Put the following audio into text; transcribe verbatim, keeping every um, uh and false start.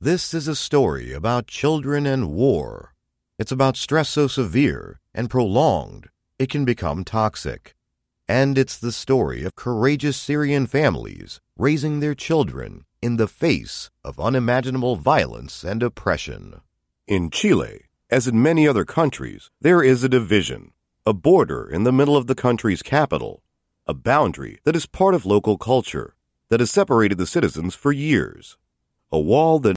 This is a story about children and war. It's about stress so severe and prolonged it can become toxic. And it's the story of courageous Syrian families raising their children in the face of unimaginable violence and oppression. In Chile, as in many other countries, there is a division, a border in the middle of the country's capital, a boundary that is part of local culture, that has separated the citizens for years, a wall that